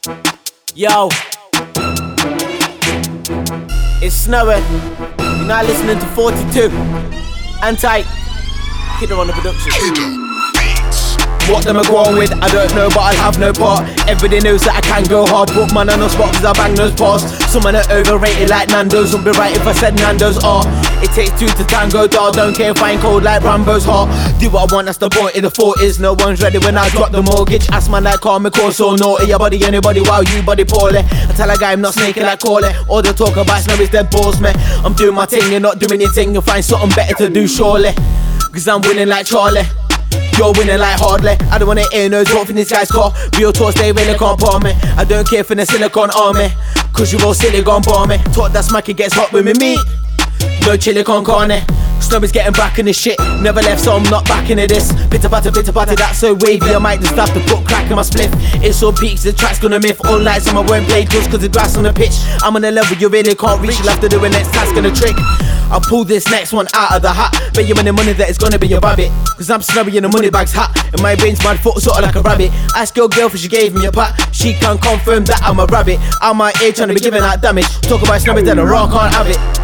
Yo, it's snowing. You're now listening to 42. Anti Kidder on the production. What them I go on with, I don't know, but I'll have no part. Everybody knows that I can go hard. Put man on the spot cause I bang those bars. Some man are overrated like Nando's. Wouldn't be right if I said Nando's are. It takes two to tango, dog. Don't care if I ain't cold like Rambo's heart. Do what I want, that's the point in the 40s. No one's ready when I drop the mortgage. Ask man like call me call so naughty. Your body anybody, wow you body poorly. I tell a guy I'm not snaking like Corley. All the talk about snow is dead balls me. I'm doing my thing, you're not doing your thing. You'll find something better to do surely. Cause I'm winning like Charlie. You're winning like hardly. I don't wanna hear no talk from this guy's car. Real talks, they really can't palm me. I don't care for the silicon army. Cause you all silly gon' bar me. Talk that smack, it gets hot with me meat. No chili con carne. Snow is getting back in this shit. Never left, so I'm not back into this. Pitter patter, that's so wavy. I might just have to put crack in my spliff. It's so peaks, the track's gonna myth. All nights on my won't play just cause the grass on the pitch. I'm on a level you really can't reach. You'll have to do a next task and a trick. I'll pull this next one out of the hat. Bet you any money that it's gonna be your rabbit. Cause I'm snowy in the money bag's hat. And my brain's mad foot sorta like a rabbit. Ask your girl if she gave me a pat. She can confirm that I'm a rabbit. I'm my age trying to be giving out damage. Talk about snowy that a raw can't have it.